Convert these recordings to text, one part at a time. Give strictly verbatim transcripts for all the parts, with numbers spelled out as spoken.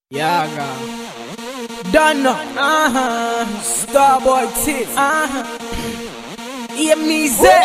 Yaga Donna, uh-huh. Starboy Tiff, uh-huh. Hear me say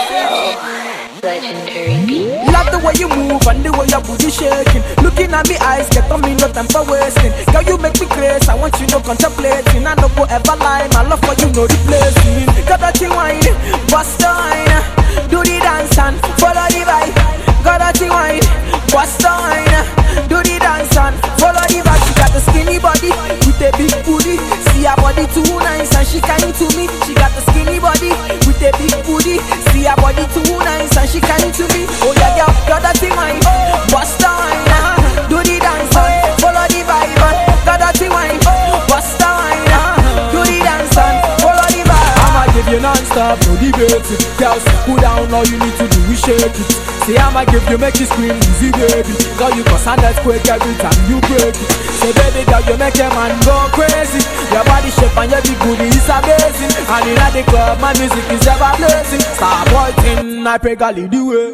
Legendary beat. love the way you move and the way your booty shaking. Looking at me eyes, get on me, no time for wasting. Girl, you make me crazy, I want you no contemplating. I no go ever lie, my love for you no replacing. Got that thing wine, bust wine, do the dance and follow the vibe. Got that thing wine, bust wine, do the dance and follow the vibe. She got the skinny body with a big booty. See her body too nice and she kind to me. She got the skinny body with a big booty. See her body too nice and she kind to me. Oh yeah, girl, got that thing wine, bust wine, do the dance and follow the vibe. Got that thing wine, bust wine, do the dance and follow the vibe. I'ma give you non-stop, no debate it. Girl, cool down, all you need to do is shake it. Say I'ma give you, make you scream easy, baby. Girl, you cause an earthquake every time you break it. Say baby girl, you make a man go crazy. Your body shape and your big booty is amazing. And in the club, my music is ever blazing. Starboy thing, I pray God lead the way.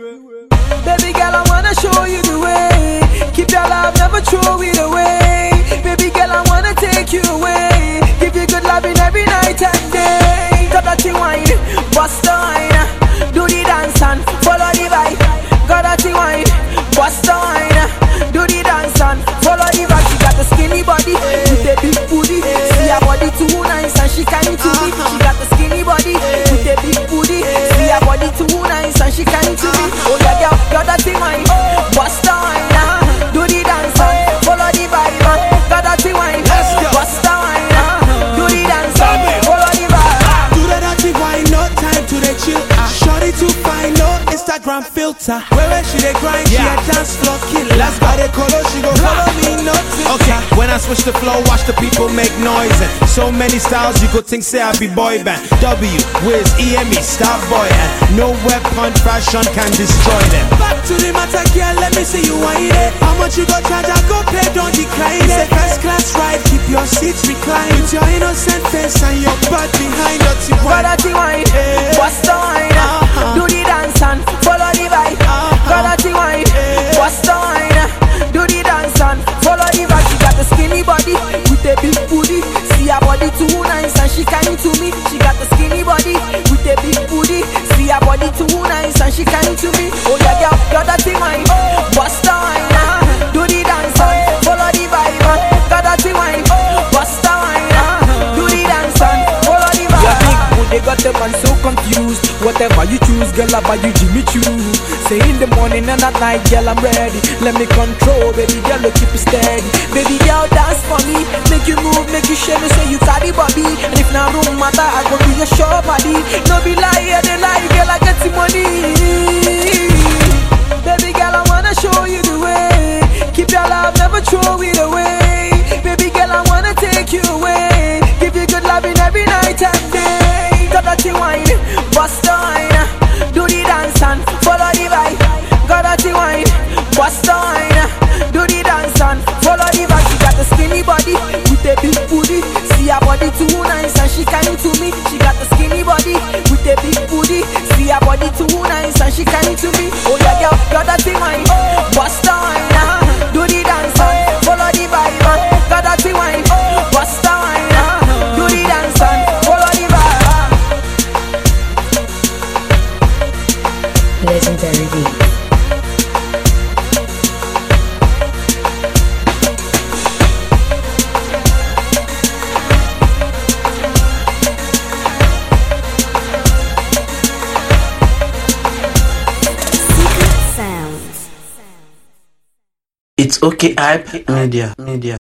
Baby girl, I wanna show you the way. Keep your love, never throw it away. Baby girl, I wanna take you away. Give you good loving every night and day. Got that thing wine, bust wine, do the dance and follow the vibe. Got that thing wine, bust wine, do the dance and follow the vibe. She got the skinny body with a big booty. See her body too nice and she kind to me. She got the skinny body with a big booty. See her body too nice and she kind to me. Oh yeah, girl, got that thing wine, bust wine, do the dance and follow the vibe. Got that thing wine, bust wine, do the dance and follow the vibe. Do that dirty wine, no time to the chill. Shorty too fine, no Instagram filter. Where where she dey grind, she a dance floor killer. Let's go the color, she go follow me, no Twitter. Okay, when I switch the flow, watch the people make noise. And so many styles, you could think say I be boy band. W, Wiz, E M E, Starboy, and no weapon fashion can destroy them. Back to the matter, girl, let me see you wine it. How much you go charge, I go pay, don't decline it. It's a first class ride, keep your seats reclined. With your innocent face and your butt behind dirty Got wine. that thing wine, bust wine, do the dance and follow the vibe. Got that thing wine, bust wine, do the dance and follow the vibe. She got the skinny body with a big booty. See her body too nice and she kind to me. She got the skinny body with a big booty. See her body too nice and she kind to me. Oh yeah, girl, got that thing wine, bust wine, do the dance and follow the vibe. Got that thing wine, bust wine, do the dance and follow the vibe. Your big booty got the man so confused. Whatever you choose, girl, I buy you Jimmy Choo. Say in the morning and at night, girl, I'm ready. Let me control, baby girl, look, keep it steady. Baby girl, dance for me. Make you move, make you shake me, say you carry body. And if not room matter, I go be your show body. No be lie, yeah, they lie, girl, I get the money. Baby girl, I wanna show you the way. Keep your love, never throw it away. Baby girl, I wanna take you away. Give you good loving every night and day. Got that thing wine, bust wine, do the dance and follow the vibe. Got that thing wine, bust wine, do the dance and follow the vibe. She got the skinny body with a big booty. See her body too nice and she kind to me. She got the skinny body with a big booty. See her body too nice and she kind to me. Oh yeah, girl, got that thing wine, bust wine, do the dance and follow the vibe. Got that thing wine, bust wine, do the dance and follow the vibe. Legendary beat. It's okay, hype media, media.